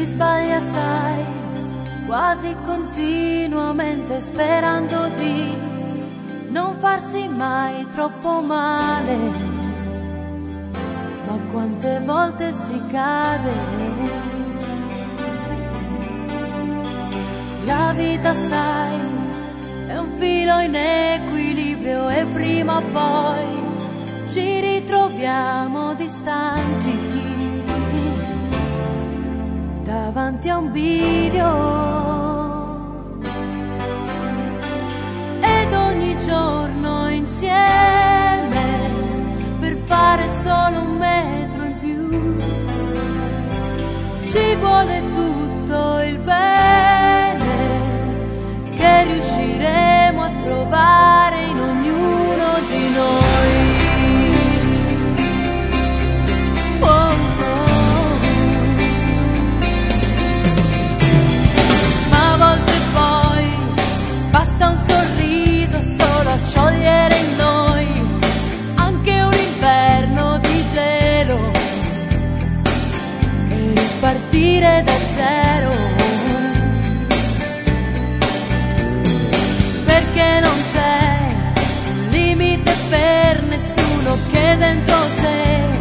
sbaglia, sai, quasi continuamente sperando di non farsi mai troppo male, ma quante volte si cade. La vita, sai, è un filo in equilibrio e prima o poi ci ritroviamo distanti davanti a un bivio, ed ogni giorno insieme per fare solo un metro in più ci vuole tutto il bene che riusciremo a trovare in ognuno di noi. Basta un sorriso solo a sciogliere in noi anche un inverno di gelo e ripartire da zero, perché non c'è limite per nessuno che dentro sé